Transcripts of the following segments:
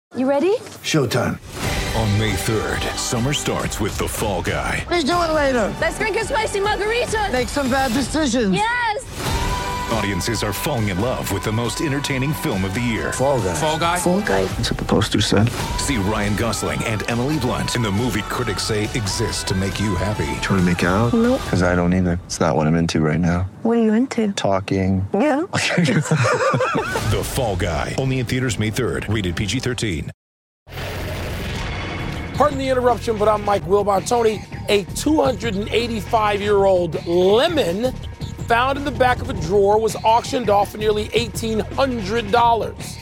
You ready? Showtime. On May 3rd, summer starts with The Fall Guy. Let's do it later. Let's drink a spicy margarita. Make some bad decisions. Yes! Audiences are falling in love with the most entertaining film of the year. Fall Guy. Fall Guy? Fall guy. That's what the poster said. See Ryan Gosling and Emily Blunt in the movie critics say exists to make you happy. Trying to make it out? Nope. Because I don't either. It's not what I'm into right now. What are you into? Talking. Yeah. The Fall Guy. Only in theaters May 3rd. Rated PG-13. Pardon the interruption, but I'm Mike Wilbon. Tony, a 285-year-old lemon found in the back of a drawer was auctioned off for nearly $1,800.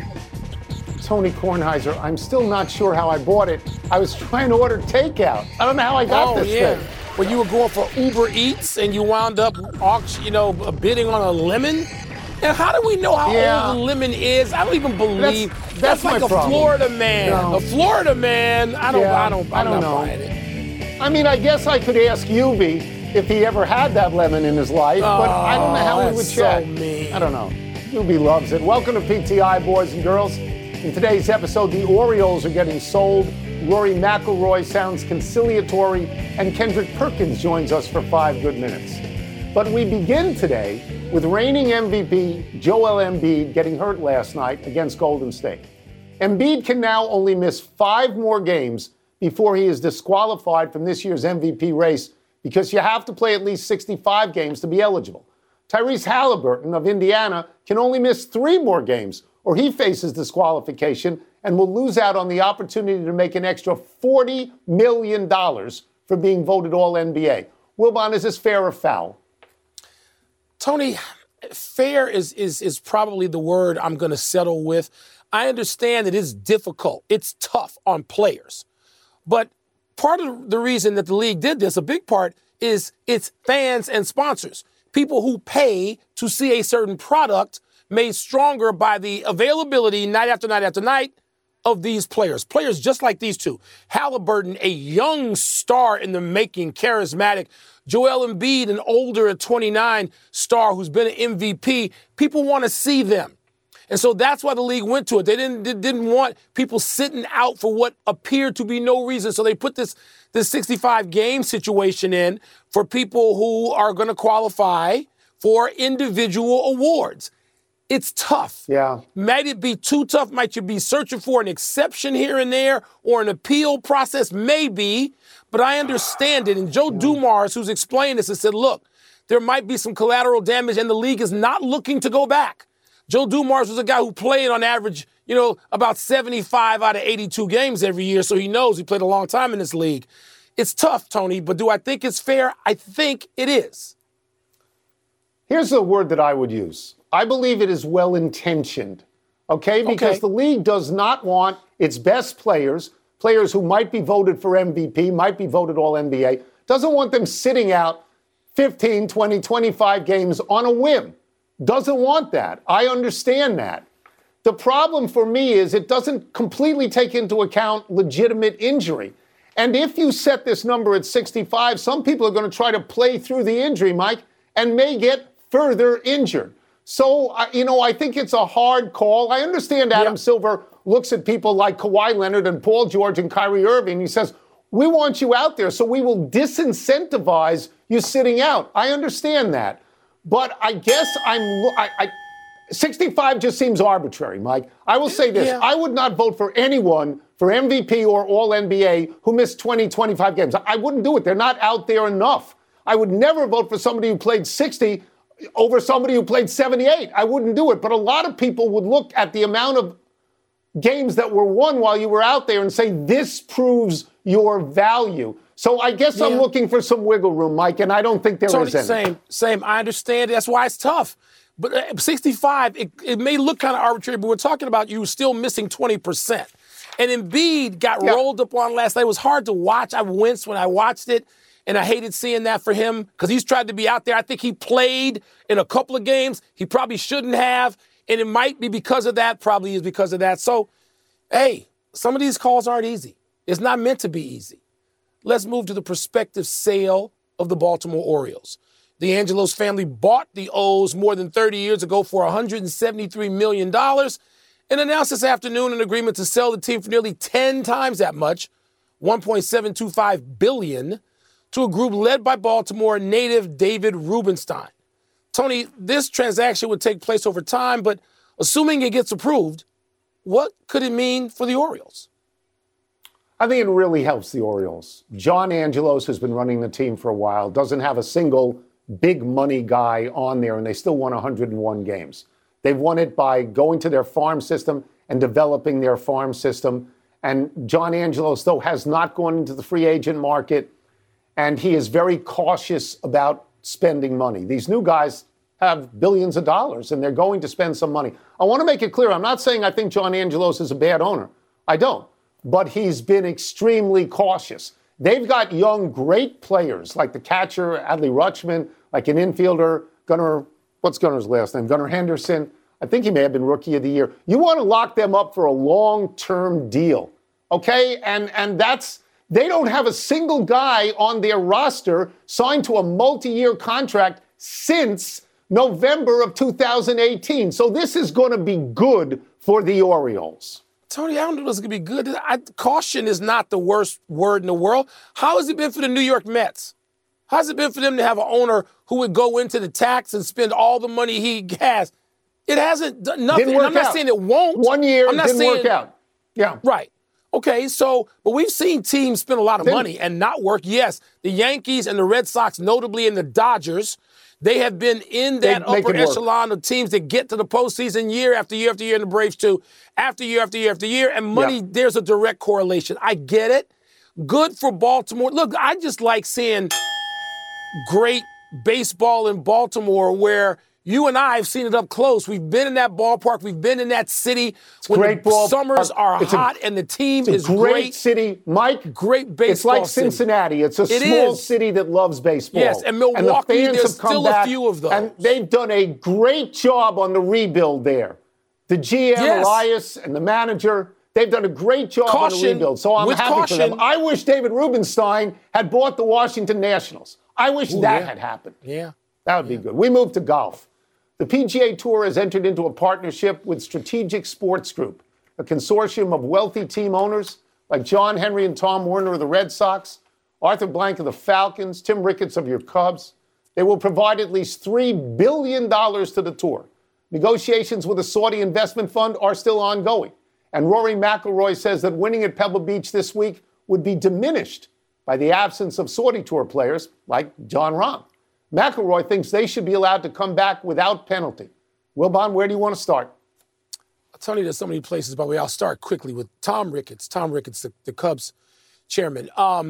Tony Kornheiser, I'm still not sure how I bought it. I was trying to order takeout. I don't know how I got this thing. Well, you were going for Uber Eats and you wound up bidding on a lemon? And how do we know how old the lemon is? I don't even believe that's like my a problem. Florida man. No. A Florida man. I'm not know. buying it. I mean, I guess I could ask Yubi if he ever had that lemon in his life, but I don't know how he would that's check. so mean. I don't know. Yubi loves it. Welcome to PTI, boys and girls. In today's episode, the Orioles are getting sold. Rory McIlroy sounds conciliatory, and Kendrick Perkins joins us for 5 good minutes. But we begin today with reigning MVP Joel Embiid getting hurt last night against Golden State. Embiid can now only miss 5 more games before he is disqualified from this year's MVP race because you have to play at least 65 games to be eligible. Tyrese Halliburton of Indiana can only miss 3 more games or he faces disqualification and will lose out on the opportunity to make an extra $40 million for being voted All-NBA. Wilbon, is this fair or foul? Tony, fair is probably the word I'm going to settle with. I understand that it's difficult. It's tough on players. But part of the reason that the league did this, a big part, is its fans and sponsors. People who pay to see a certain product made stronger by the availability night after night after night of these players. Players just like these two. Halliburton, a young star in the making, charismatic. Joel Embiid, an older at 29 star who's been an MVP. People want to see them. And so that's why the league went to it. They didn't want people sitting out for what appeared to be no reason. So they put this 65-game situation in for people who are going to qualify for individual awards. It's tough. Yeah. Might it be too tough? Might you be searching for an exception here and there or an appeal process? Maybe. But I understand it. And Joe Dumars, who's explained this, has said, look, there might be some collateral damage and the league is not looking to go back. Joe Dumars was a guy who played on average, about 75 out of 82 games every year. So he knows he played a long time in this league. It's tough, Tony, but do I think it's fair? I think it is. Here's the word that I would use. I believe it is well-intentioned, okay? Because the league does not want its best players who might be voted for MVP, might be voted All-NBA, doesn't want them sitting out 15, 20, 25 games on a whim. Doesn't want that. I understand that. The problem for me is it doesn't completely take into account legitimate injury. And if you set this number at 65, some people are going to try to play through the injury, Mike, and may get further injured. So, I think it's a hard call. I understand Adam Silver looks at people like Kawhi Leonard and Paul George and Kyrie Irving. He says, we want you out there, so we will disincentivize you sitting out. I understand that. But I guess 65 just seems arbitrary, Mike. I will say this. I would not vote for anyone for MVP or All-NBA who missed 20, 25 games. I wouldn't do it. They're not out there enough. I would never vote for somebody who played 60 over somebody who played 78. I wouldn't do it. But a lot of people would look at the amount of games that were won while you were out there and say, this proves your value. So I guess I'm looking for some wiggle room, Mike, and I don't think there is any. Same. I understand. That's why it's tough. But 65, it may look kind of arbitrary, but we're talking about you still missing 20%. And Embiid got rolled up on last night. It was hard to watch. I winced when I watched it. And I hated seeing that for him because he's tried to be out there. I think he played in a couple of games he probably shouldn't have. And it might be because of that, probably is because of that. So, hey, some of these calls aren't easy. It's not meant to be easy. Let's move to the prospective sale of the Baltimore Orioles. The Angelos family bought the O's more than 30 years ago for $173 million. And and announced this afternoon an agreement to sell the team for nearly 10 times that much, $1.725 billion, to a group led by Baltimore native David Rubenstein. Tony, this transaction would take place over time, but assuming it gets approved, what could it mean for the Orioles? I think it really helps the Orioles. John Angelos, who's been running the team for a while, doesn't have a single big money guy on there, and they still won 101 games. They've won it by going to their farm system and developing their farm system. And John Angelos, though, has not gone into the free agent market, and he is very cautious about spending money. These new guys have billions of dollars, and they're going to spend some money. I want to make it clear, I'm not saying I think John Angelos is a bad owner. I don't. But he's been extremely cautious. They've got young, great players like the catcher, Adley Rutschman, like an infielder, what's Gunner's last name? Gunnar Henderson. I think he may have been Rookie of the Year. You want to lock them up for a long-term deal, okay? And they don't have a single guy on their roster signed to a multi-year contract since November of 2018. So this is going to be good for the Orioles. Tony, I don't know if it's going to be good. Caution is not the worst word in the world. How has it been for the New York Mets? How's it been for them to have an owner who would go into the tax and spend all the money he has? It hasn't done nothing. Didn't work I'm not out. saying it won't. 1 year, I'm not didn't saying, work out. Yeah. Right. Okay, but we've seen teams spend a lot of money and not work. Yes, the Yankees and the Red Sox, notably, and the Dodgers, they have been in that upper echelon of teams that get to the postseason year after year after year, and the Braves too, after year after year after year. And money, there's a direct correlation. I get it. Good for Baltimore. Look, I just like seeing great baseball in Baltimore where you and I have seen it up close. We've been in that ballpark. We've been in that city when the summers are hot and the team is great. Great city. Mike, great baseball it's like Cincinnati. It's a small city that loves baseball. Yes, and Milwaukee, there's still a few of those. And they've done a great job on the rebuild there. The GM, Elias, and the manager, they've done a great job on the rebuild. So I'm happy for them. I wish David Rubenstein had bought the Washington Nationals. I wish that had happened. Yeah. That would be good. We move to golf. The PGA Tour has entered into a partnership with Strategic Sports Group, a consortium of wealthy team owners like John Henry and Tom Werner of the Red Sox, Arthur Blank of the Falcons, Tim Ricketts of your Cubs. They will provide at least $3 billion to the tour. Negotiations with a Saudi investment fund are still ongoing. And Rory McIlroy says that winning at Pebble Beach this week would be diminished by the absence of Saudi Tour players like Jon Rahm. McIlroy thinks they should be allowed to come back without penalty. Wilbon, where do you want to start? Tony, there's so many places, by the way. I'll start quickly with Tom Ricketts. Tom Ricketts, the Cubs chairman.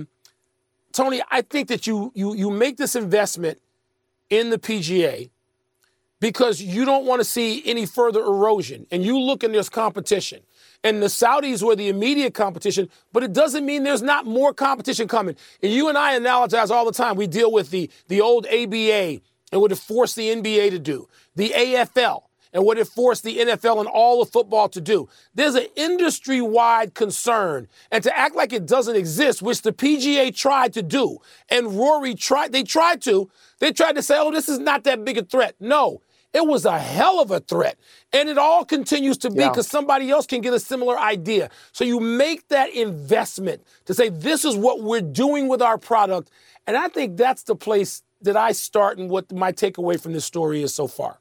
Tony, I think that you make this investment in the PGA because you don't want to see any further erosion. And you look and there's competition. And the Saudis were the immediate competition, but it doesn't mean there's not more competition coming. And you and I analogize all the time. We deal with the old ABA and what it forced the NBA to do, the AFL and what it forced the NFL and all of football to do. There's an industry-wide concern, and to act like it doesn't exist, which the PGA tried to do, and Rory tried to say, oh, this is not that big a threat. No. It was a hell of a threat. And it all continues to be because somebody else can get a similar idea. So you make that investment to say, this is what we're doing with our product. And I think that's the place that I start and what my takeaway from this story is so far.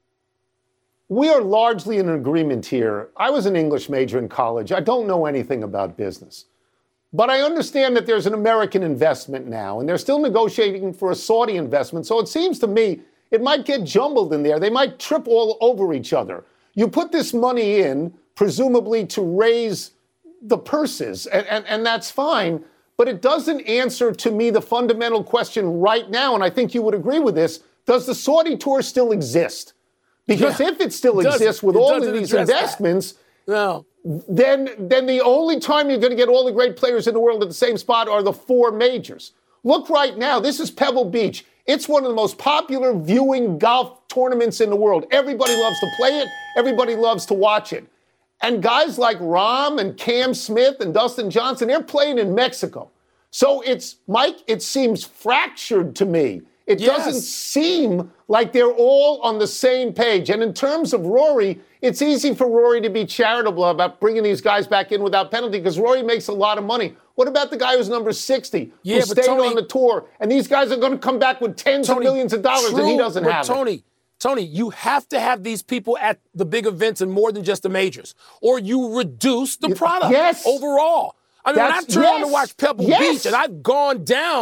We are largely in agreement here. I was an English major in college. I don't know anything about business. But I understand that there's an American investment now, and they're still negotiating for a Saudi investment. So it seems to me it might get jumbled in there. They might trip all over each other. You put this money in, presumably to raise the purses, and that's fine, but it doesn't answer to me the fundamental question right now, and I think you would agree with this. Does the Saudi Tour still exist? Because if it still exists with all of these investments, then the only time you're going to get all the great players in the world at the same spot are the four majors. Look right now, this is Pebble Beach. It's one of the most popular viewing golf tournaments in the world. Everybody loves to play it. Everybody loves to watch it. And guys like Rahm and Cam Smith and Dustin Johnson, they're playing in Mexico. So it seems fractured to me. It doesn't seem like they're all on the same page. And in terms of Rory, it's easy for Rory to be charitable about bringing these guys back in without penalty because Rory makes a lot of money. What about the guy who's number 60 who stayed on the tour? And these guys are going to come back with tens of millions of dollars and he doesn't have it. Tony, you have to have these people at the big events and more than just the majors, or you reduce the product overall. I mean, when I turn on to watch Pebble Beach, and I've gone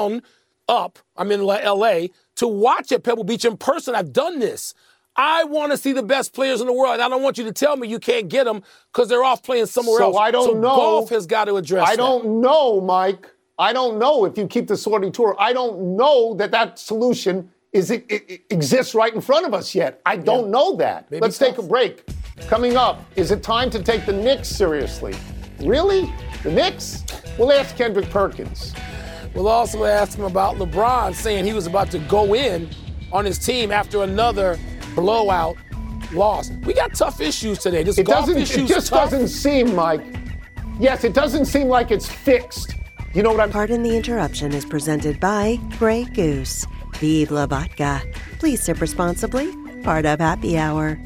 I'm in L.A., to watch at Pebble Beach in person. I've done this. I want to see the best players in the world. And I don't want you to tell me you can't get them because they're off playing somewhere else. I don't know. Golf has got to address that. I don't know, Mike. I don't know if you keep the Saudi tour. I don't know that solution exists right in front of us yet. I don't know that. Let's take a break. Coming up, is it time to take the Knicks seriously? Really? The Knicks? We'll ask Kendrick Perkins. We'll also ask him about LeBron saying he was about to go in on his team after another blowout loss. We got tough issues today. It just doesn't seem, Mike. Yes, it doesn't seem like it's fixed. You know what I'm... Pardon the Interruption is presented by Grey Goose. Vive la vodka. Please sip responsibly. Part of Happy Hour.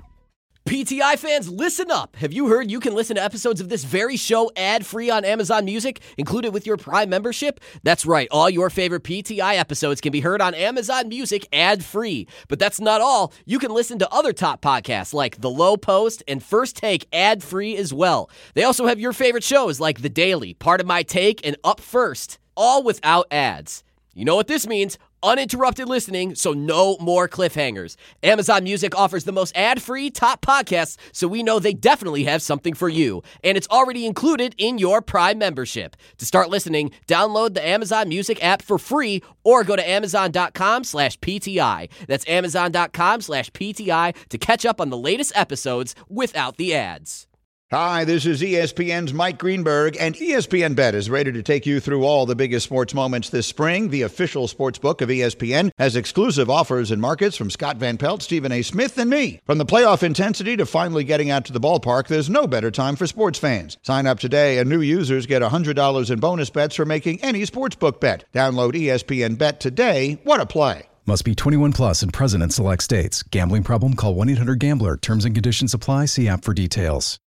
PTI fans, listen up. Have you heard you can listen to episodes of this very show ad-free on Amazon Music, included with your Prime membership? That's right. All your favorite PTI episodes can be heard on Amazon Music ad-free. But that's not all. You can listen to other top podcasts like The Low Post and First Take ad-free as well. They also have your favorite shows like The Daily, Part of My Take, and Up First, all without ads. You know what this means? Uninterrupted listening, so no more cliffhangers. Amazon Music offers the most ad-free top podcasts, so we know they definitely have something for you. And it's already included in your Prime membership. To start listening, download the Amazon Music app for free or go to amazon.com/PTI. That's amazon.com/PTI to catch up on the latest episodes without the ads. Hi, this is ESPN's Mike Greenberg, and ESPN Bet is ready to take you through all the biggest sports moments this spring. The official sports book of ESPN has exclusive offers and markets from Scott Van Pelt, Stephen A. Smith, and me. From the playoff intensity to finally getting out to the ballpark, there's no better time for sports fans. Sign up today, and new users get $100 in bonus bets for making any sportsbook bet. Download ESPN Bet today. What a play. Must be 21 plus and present in select states. Gambling problem? Call 1-800-GAMBLER. Terms and conditions apply. See app for details.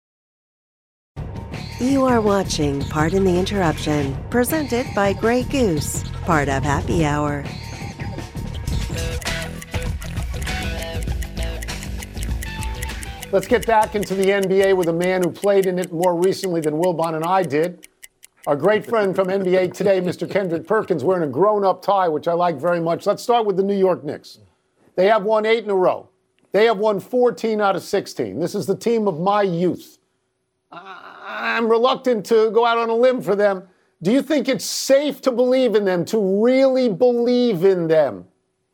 You are watching Pardon the Interruption, presented by Grey Goose, part of Happy Hour. Let's get back into the NBA with a man who played in it more recently than Wilbon and I did. Our great friend from NBA Today, Mr. Kendrick Perkins, wearing a grown-up tie, which I like very much. Let's start with the New York Knicks. They have won 8 in a row. They have won 14 out of 16. This is the team of my youth. I'm reluctant to go out on a limb for them. Do you think it's safe to believe in them, to really believe in them?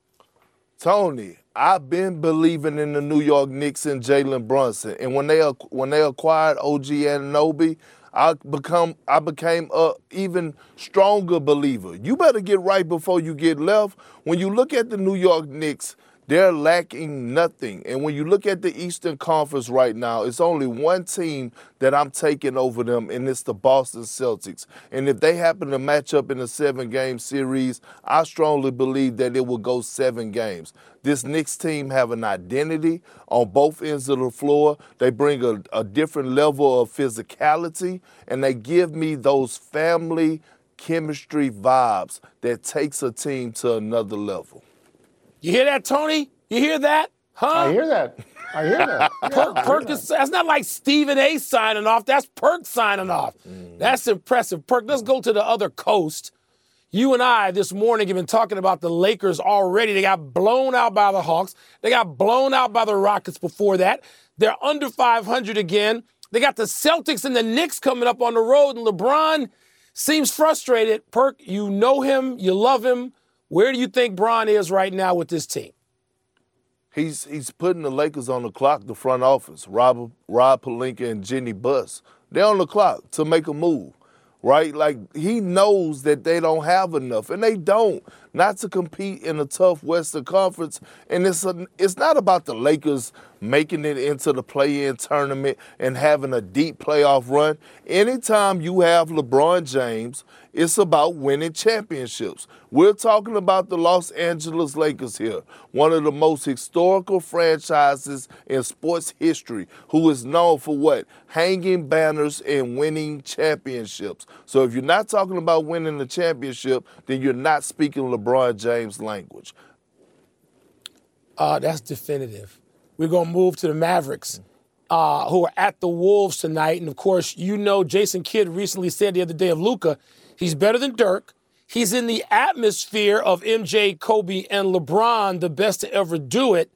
Tony, I've been believing in the New York Knicks and Jalen Brunson. And when they acquired OG Anunoby, I became an even stronger believer. You better get right before you get left. When you look at the New York Knicks, they're lacking nothing. And when you look at the Eastern Conference right now, it's only one team that I'm taking over them, and it's the Boston Celtics. And if they happen to match up in a 7-game series, I strongly believe that it will go 7 games. This Knicks team have an identity on both ends of the floor. They bring a different level of physicality, and they give me those family chemistry vibes that takes a team to another level. You hear that, Tony? You hear that? Huh? I hear that. Perk that's not like Stephen A. signing off. That's Perk signing off. That's impressive. Perk, let's go to the other coast. You and I this morning have been talking about the Lakers already. They got blown out by the Hawks. They got blown out by the Rockets before that. They're under 500 again. They got the Celtics and the Knicks coming up on the road, and LeBron seems frustrated. Perk, you know him. You love him. Where do you think Bron is right now with this team? He's putting the Lakers on the clock, the front office. Rob Pelinka and Jenny Buss. They're on the clock to make a move, right? Like, he knows that they don't have enough, and they don't, not to compete in a tough Western Conference. And it's not about the Lakers making it into the play-in tournament and having a deep playoff run. Anytime you have LeBron James, it's about winning championships. We're talking about the Los Angeles Lakers here, one of the most historical franchises in sports history, who is known for what? Hanging banners and winning championships. So if you're not talking about winning the championship, then you're not speaking LeBron James language. That's definitive. We're going to move to the Mavericks, who are at the Wolves tonight. And, of course, you know Jason Kidd recently said the other day of Luka, he's better than Dirk. He's in the atmosphere of MJ, Kobe, and LeBron, the best to ever do it.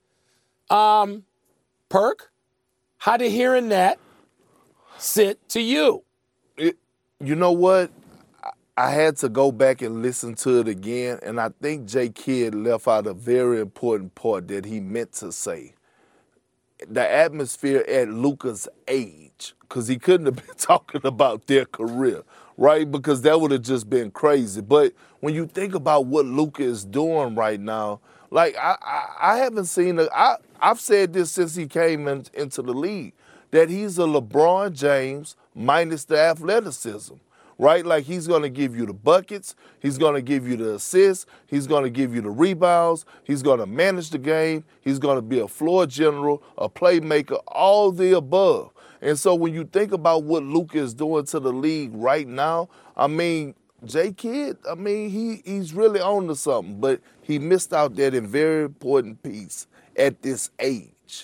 Perk, how did hearing that sit to you? You know what? I had to go back and listen to it again, and I think J. Kidd left out a very important part that he meant to say. The atmosphere at Luka's age, because he couldn't have been talking about their career, right? Because that would have just been crazy. But when you think about what Luka is doing right now, like I haven't seen it. I've said this since he came into the league, that he's a LeBron James minus the athleticism. Right? Like he's going to give you the buckets, he's going to give you the assists, he's going to give you the rebounds, he's going to manage the game, he's going to be a floor general, a playmaker, all the above. And so when you think about what Luka is doing to the league right now, I mean, J. Kidd, I mean, he's really on to something, but he missed out that very important piece at this age.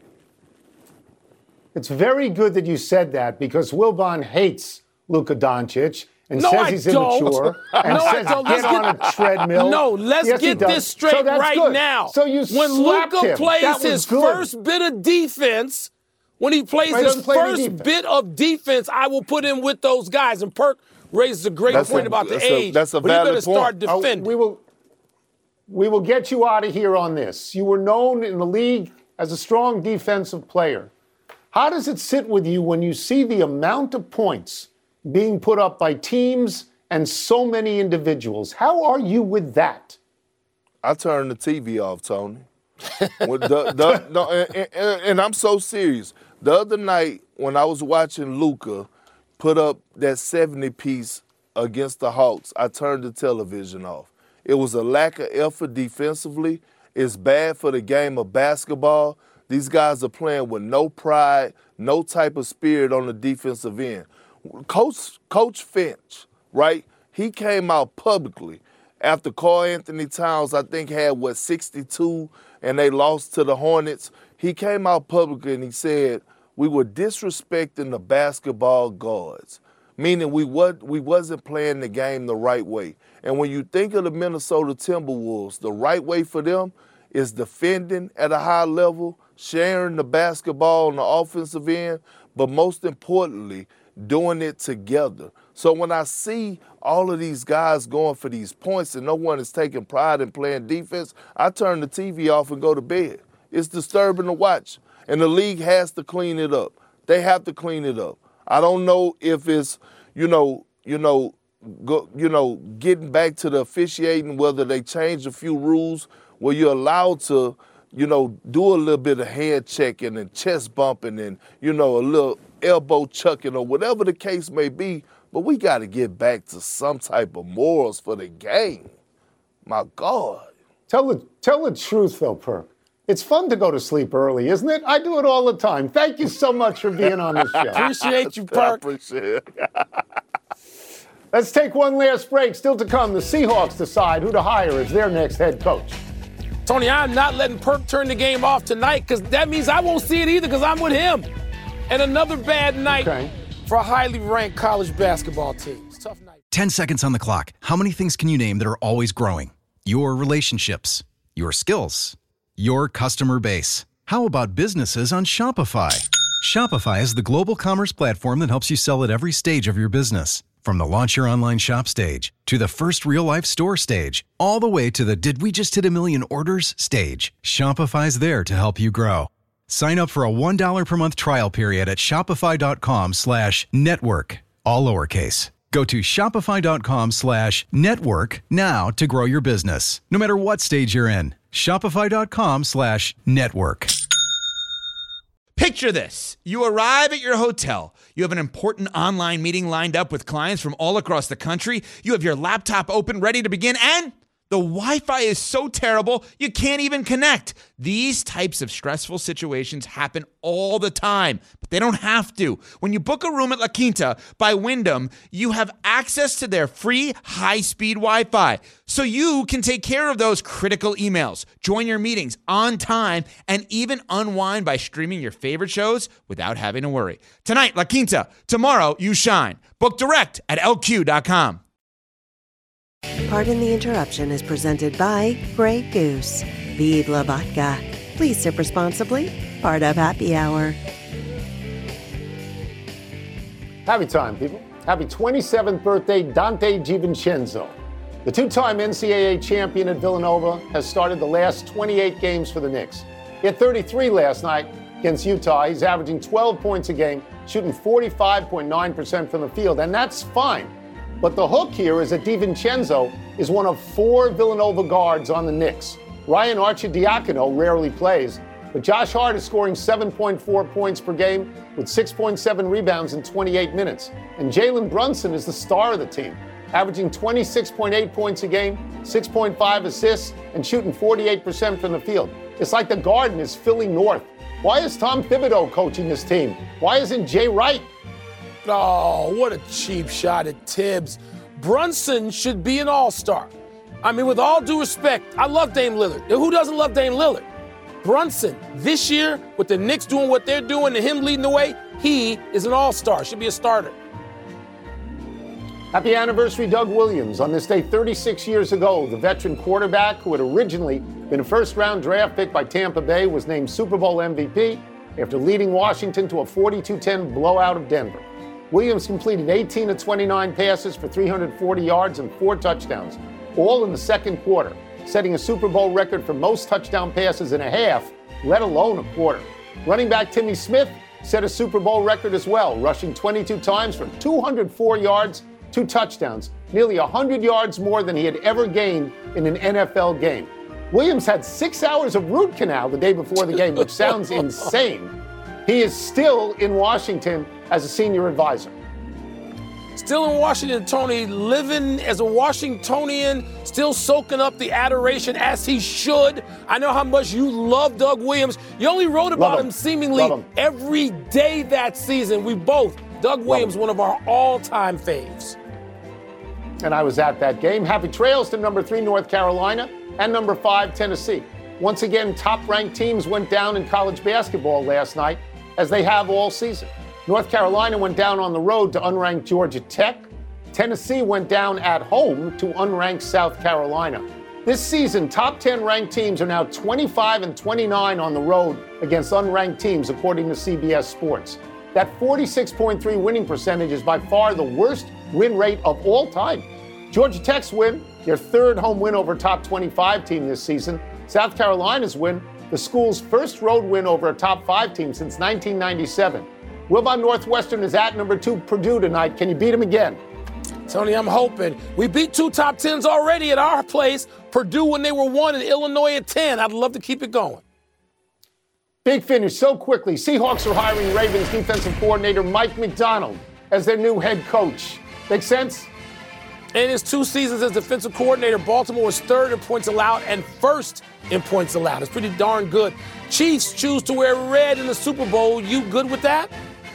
It's very good that you said that because Wilbon hates Luka Doncic and says he's immature and says get on a treadmill. No, let's get this straight right now. So you when Luka him. plays his first bit of defense, when he plays his first bit of defense, I will put him with those guys. And Perk raises a great point about the age. That's a valid point. But he better start point. defending. We will get you out of here on this. You were known in the league as a strong defensive player. How does it sit with you when you see the amount of points being put up by teams and so many individuals? How are you with that? I turned the TV off, Tony. And I'm so serious. The other night when I was watching Luka put up that 70-piece against the Hawks, I turned the television off. It was a lack of effort defensively. It's bad for the game of basketball. These guys are playing with no pride, no type of spirit on the defensive end. Coach Finch, right, he came out publicly after Karl Anthony Towns, I think, had, 62, and they lost to the Hornets. He came out publicly and he said, we were disrespecting the basketball gods, meaning we wasn't playing the game the right way. And when you think of the Minnesota Timberwolves, the right way for them is defending at a high level, sharing the basketball on the offensive end, but most importantly, doing it together. So when I see all of these guys going for these points and no one is taking pride in playing defense, I turn the TV off and go to bed. It's disturbing to watch. And the league has to clean it up. They have to clean it up. I don't know if it's, getting back to the officiating, whether they change a few rules where you're allowed to, do a little bit of head checking and chest bumping and, a little elbow chucking or whatever the case may be, but we got to get back to some type of morals for the game. My God. Tell the truth, though, Perk. It's fun to go to sleep early, isn't it? I do it all the time. Thank you so much for being on the show. Appreciate you, Perk. I appreciate it. Let's take one last break. Still to come, the Seahawks decide who to hire as their next head coach. Tony, I'm not letting Perk turn the game off tonight because that means I won't see it either because I'm with him. And another bad night for highly ranked college basketball teams. Tough night. 10 seconds on the clock. How many things can you name that are always growing? Your relationships, your skills, your customer base. How about businesses on Shopify? Shopify is the global commerce platform that helps you sell at every stage of your business. From the launch your online shop stage to the first real-life store stage, all the way to the did we just hit a million orders stage, Shopify's there to help you grow. Sign up for a $1 per month trial period at shopify.com/network, all lowercase. Go to shopify.com/network now to grow your business, no matter what stage you're in. Shopify.com/network. Picture this. You arrive at your hotel. You have an important online meeting lined up with clients from all across the country. You have your laptop open, ready to begin, and the Wi-Fi is so terrible, you can't even connect. These types of stressful situations happen all the time, but they don't have to. When you book a room at La Quinta by Wyndham, you have access to their free high-speed Wi-Fi, so you can take care of those critical emails, join your meetings on time, and even unwind by streaming your favorite shows without having to worry. Tonight, La Quinta. Tomorrow, you shine. Book direct at LQ.com. Pardon the Interruption is presented by Grey Goose. Vive la vodka. Please sip responsibly. Part of Happy Hour. Happy time, people. Happy 27th birthday, Dante DiVincenzo. The two-time NCAA champion at Villanova has started the last 28 games for the Knicks. He had 33 last night against Utah. He's averaging 12 points a game, shooting 45.9% from the field, and that's fine. But the hook here is that DiVincenzo is one of 4 Villanova guards on the Knicks. Ryan Arcidiacono rarely plays, but Josh Hart is scoring 7.4 points per game with 6.7 rebounds in 28 minutes. And Jalen Brunson is the star of the team, averaging 26.8 points a game, 6.5 assists, and shooting 48% from the field. It's like the Garden is Philly North. Why is Tom Thibodeau coaching this team? Why isn't Jay Wright? Oh, what a cheap shot at Tibbs. Brunson should be an all-star. I mean, with all due respect, I love Dame Lillard. Who doesn't love Dame Lillard? Brunson, this year, with the Knicks doing what they're doing and him leading the way, he is an all-star, should be a starter. Happy anniversary, Doug Williams. On this day 36 years ago, the veteran quarterback who had originally been a first-round draft pick by Tampa Bay was named Super Bowl MVP after leading Washington to a 42-10 blowout of Denver. Williams completed 18 of 29 passes for 340 yards and 4 touchdowns, all in the second quarter, setting a Super Bowl record for most touchdown passes in a half, let alone a quarter. Running back Timmy Smith set a Super Bowl record as well, rushing 22 times for 204 yards, 2 touchdowns, nearly 100 yards more than he had ever gained in an NFL game. Williams had 6 hours of root canal the day before the game, which sounds insane. He is still in Washington as a senior advisor. Still in Washington, Tony, living as a Washingtonian, still soaking up the adoration as he should. I know how much you love Doug Williams. You only wrote about him seemingly every day that season. We both, Doug Williams, one of our all-time faves. And I was at that game. Happy trails to number 3 North Carolina and number 5 Tennessee. Once again, top-ranked teams went down in college basketball last night, as they have all season. North Carolina went down on the road to unranked Georgia Tech. Tennessee went down at home to unranked South Carolina. This season, top 10 ranked teams are now 25 and 29 on the road against unranked teams, according to CBS Sports. That 46.3 winning percentage is by far the worst win rate of all time. Georgia Tech's win, their 3rd home win over a top 25 team this season. South Carolina's win, the school's first road win over a top 5 team since 1997. Wilbon Northwestern is at number 2 Purdue tonight. Can you beat them again? Tony, I'm hoping. We beat 2 top 10s already at our place. Purdue when they were 1 and Illinois at 10. I'd love to keep it going. Big finish so quickly. Seahawks are hiring Ravens defensive coordinator Mike Macdonald as their new head coach. Make sense? In his 2 seasons as defensive coordinator, Baltimore was 3rd in points allowed and 1st in points allowed. It's pretty darn good. Chiefs choose to wear red in the Super Bowl. You good with that?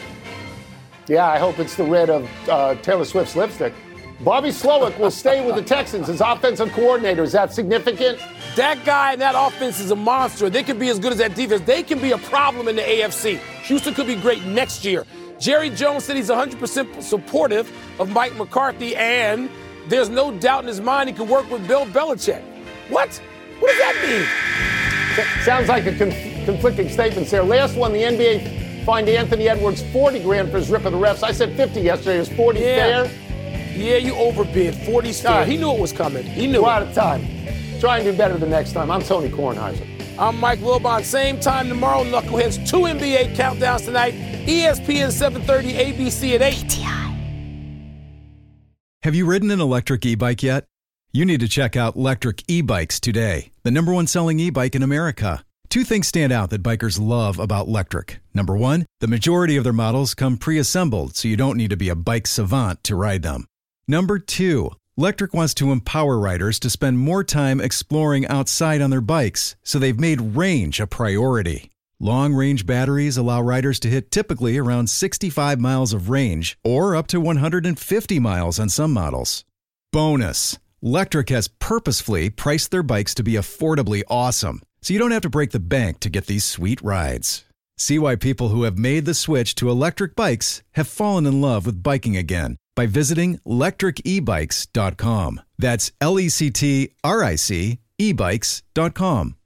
Yeah, I hope it's the red of Taylor Swift's lipstick. Bobby Slowick will stay with the Texans as offensive coordinator. Is that significant? That guy and that offense is a monster. They could be as good as that defense. They can be a problem in the AFC. Houston could be great next year. Jerry Jones said he's 100% supportive of Mike McCarthy, and there's no doubt in his mind he could work with Bill Belichick. What? What does that mean? Sounds like a conflicting statements there. Last one, the NBA fined Anthony Edwards $40,000 for his rip of the refs. I said 50 yesterday. It was 40 fair. Yeah, you overbid. 40's fair. He knew it was coming. He knew We're out of time. Try and do better the next time. I'm Tony Kornheiser. I'm Mike Wilbon. Same time tomorrow, Knuckleheads. 2 NBA countdowns tonight. ESPN 7:30, ABC at 8. PTI. Have you ridden an electric e-bike yet? You need to check out Lectric E-Bikes today, the #1 selling e-bike in America. Two things stand out that bikers love about Lectric. Number one, the majority of their models come pre-assembled, so you don't need to be a bike savant to ride them. Number two, Lectric wants to empower riders to spend more time exploring outside on their bikes, so they've made range a priority. Long-range batteries allow riders to hit typically around 65 miles of range, or up to 150 miles on some models. Bonus, Lectric has purposefully priced their bikes to be affordably awesome, so you don't have to break the bank to get these sweet rides. See why people who have made the switch to electric bikes have fallen in love with biking again by visiting lectricebikes.com. That's LECTRIC ebikes.com.